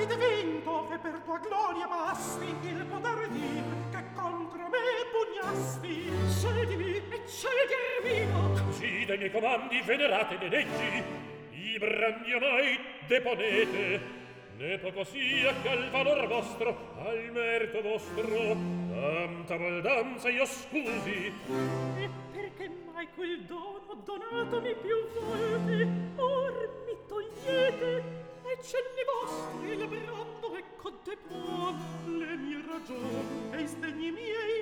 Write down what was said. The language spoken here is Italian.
de vento e per tua gloria basti il poter dir che contro me pugnasti. Cedimi e cedi Ermino. Così dai miei comandi venerate le leggi, i brandi ormai deponete, né poco sia che al valor vostro, al merito vostro, tanta baldanza io scusi. E perché mai quel dono donatomi più volte, or mi togliete? E cenni vostri il brando ecco depon le mie ragioni e i sdegni miei